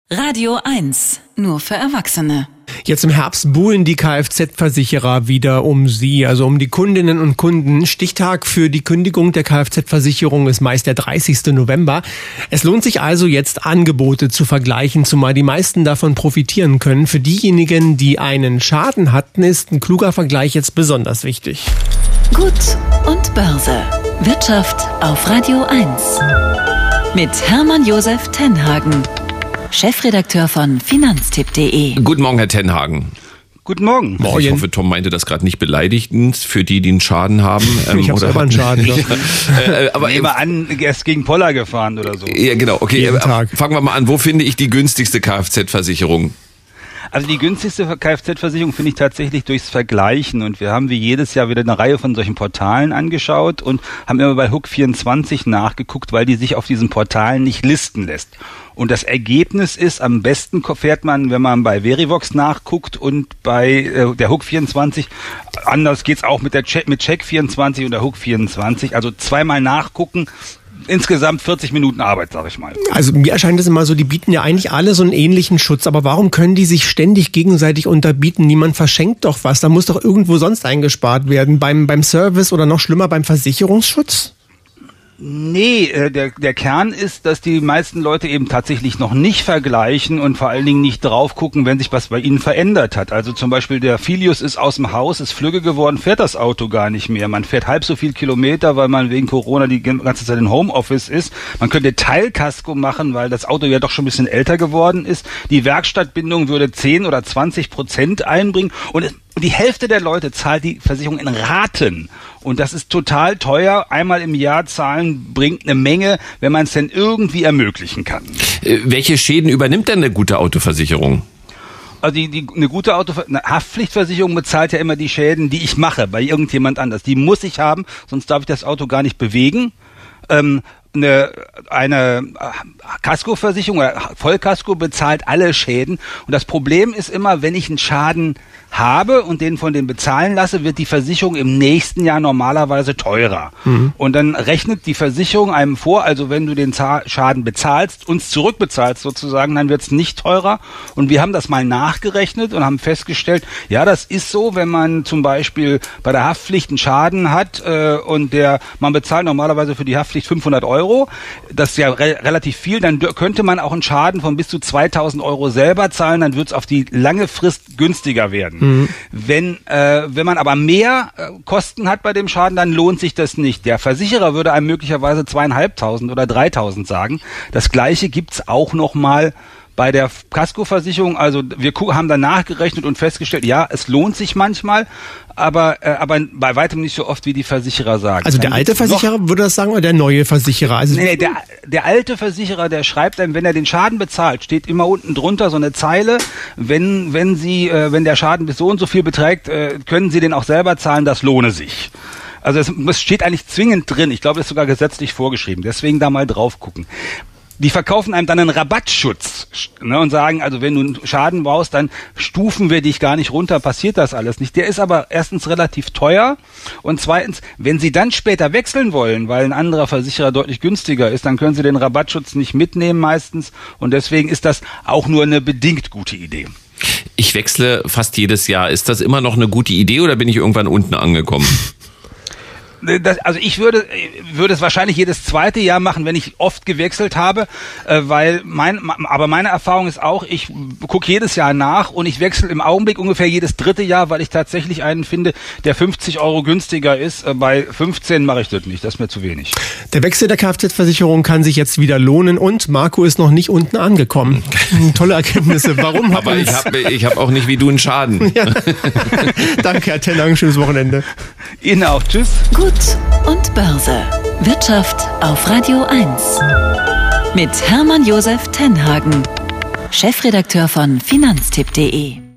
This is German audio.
Radio 1, nur für Erwachsene. Jetzt im Herbst buhlen die Kfz-Versicherer wieder um Sie, also um die Kundinnen und Kunden. Stichtag für die Kündigung der Kfz-Versicherung ist meist der 30. November. Es lohnt sich also jetzt, Angebote zu vergleichen, zumal die meisten davon profitieren können. Für diejenigen, die einen Schaden hatten, ist ein kluger Vergleich jetzt besonders wichtig. Gut und Börse. Wirtschaft auf Radio 1. Mit Hermann Josef Tenhagen, Chefredakteur von Finanztipp.de. Guten Morgen, Herr Tenhagen. Guten Morgen. Ich hoffe, Tom meinte das gerade nicht beleidigend für die einen Schaden haben. Ich habe selber einen Schaden. Aber nehmen wir an, er ist gegen Poller gefahren oder so. Ja, genau. Okay, fangen wir mal an. Wo finde ich die günstigste Kfz-Versicherung? Also die günstigste Kfz-Versicherung finde ich tatsächlich durchs Vergleichen, und wir haben wie jedes Jahr wieder eine Reihe von solchen Portalen angeschaut und haben immer bei Hook24 nachgeguckt, weil die sich auf diesen Portalen nicht listen lässt. Und das Ergebnis ist, am besten fährt man, wenn man bei Verivox nachguckt und bei der Hook24. Anders geht's auch mit Check24 und der Hook24. Also zweimal nachgucken. Insgesamt 40 Minuten Arbeit, sag ich mal. Also mir erscheint es immer so, die bieten ja eigentlich alle so einen ähnlichen Schutz. Aber warum können die sich ständig gegenseitig unterbieten? Niemand verschenkt doch was. Da muss doch irgendwo sonst eingespart werden. Beim Service oder noch schlimmer beim Versicherungsschutz? Nee, der Kern ist, dass die meisten Leute eben tatsächlich noch nicht vergleichen und vor allen Dingen nicht drauf gucken, wenn sich was bei ihnen verändert hat. Also zum Beispiel der Filius ist aus dem Haus, ist flügge geworden, fährt das Auto gar nicht mehr. Man fährt halb so viel Kilometer, weil man wegen Corona die ganze Zeit in Homeoffice ist. Man könnte Teilkasko machen, weil das Auto ja doch schon ein bisschen älter geworden ist. Die Werkstattbindung würde 10 oder 20% einbringen, und die Hälfte der Leute zahlt die Versicherung in Raten. Und das ist total teuer. Einmal im Jahr zahlen bringt eine Menge, wenn man es denn irgendwie ermöglichen kann. Welche Schäden übernimmt denn eine gute Autoversicherung? Also eine gute Haftpflichtversicherung bezahlt ja immer die Schäden, die ich mache bei irgendjemand anders. Die muss ich haben, sonst darf ich das Auto gar nicht bewegen. Eine Kaskoversicherung oder Vollkasko bezahlt alle Schäden. Und das Problem ist immer, wenn ich einen Schaden habe und den von denen bezahlen lasse, wird die Versicherung im nächsten Jahr normalerweise teurer. Mhm. Und dann rechnet die Versicherung einem vor, also wenn du den Schaden bezahlst, uns zurückbezahlst sozusagen, dann wird es nicht teurer. Und wir haben das mal nachgerechnet und haben festgestellt, ja, das ist so, wenn man zum Beispiel bei der Haftpflicht einen Schaden hat und man bezahlt normalerweise für die Haftpflicht 500 €, das ist ja relativ viel, dann könnte man auch einen Schaden von bis zu 2.000 € selber zahlen, dann wird es auf die lange Frist günstiger werden. Mhm. Wenn man aber mehr Kosten hat bei dem Schaden, dann lohnt sich das nicht. Der Versicherer würde einem möglicherweise 2.500 oder 3.000 sagen. Das Gleiche gibt's auch noch mal bei der Kaskoversicherung. Also wir haben dann nachgerechnet und festgestellt, ja, es lohnt sich manchmal, aber bei weitem nicht so oft, wie die Versicherer sagen. Also der alte Versicherer würde das sagen, oder der neue Versicherer? Also nee, der alte Versicherer, der schreibt einem, wenn er den Schaden bezahlt, steht immer unten drunter so eine Zeile, wenn der Schaden bis so und so viel beträgt, können Sie den auch selber zahlen, das lohne sich. Also es steht eigentlich zwingend drin. Ich glaube, das ist sogar gesetzlich vorgeschrieben. Deswegen da mal drauf gucken. Die verkaufen einem dann einen Rabattschutz, ne, und sagen, also wenn du einen Schaden brauchst, dann stufen wir dich gar nicht runter, passiert das alles nicht. Der ist aber erstens relativ teuer, und zweitens, wenn Sie dann später wechseln wollen, weil ein anderer Versicherer deutlich günstiger ist, dann können Sie den Rabattschutz nicht mitnehmen meistens, und deswegen ist das auch nur eine bedingt gute Idee. Ich wechsle fast jedes Jahr. Ist das immer noch eine gute Idee, oder bin ich irgendwann unten angekommen? Also ich würde es wahrscheinlich jedes zweite Jahr machen, wenn ich oft gewechselt habe, weil aber meine Erfahrung ist auch, ich gucke jedes Jahr nach, und ich wechsle im Augenblick ungefähr jedes dritte Jahr, weil ich tatsächlich einen finde, der 50 € günstiger ist. Bei 15 mache ich das nicht, das ist mir zu wenig. Der Wechsel der Kfz-Versicherung kann sich jetzt wieder lohnen, und Marco ist noch nicht unten angekommen. Tolle Erkenntnisse. Warum? Aber ich hab auch nicht wie du einen Schaden. Ja. Danke, Herr Tenhagen, schönes Wochenende. Ihnen auch, tschüss. Gut und Börse. Wirtschaft auf Radio 1. Mit Hermann Josef Tenhagen, Chefredakteur von Finanztipp.de.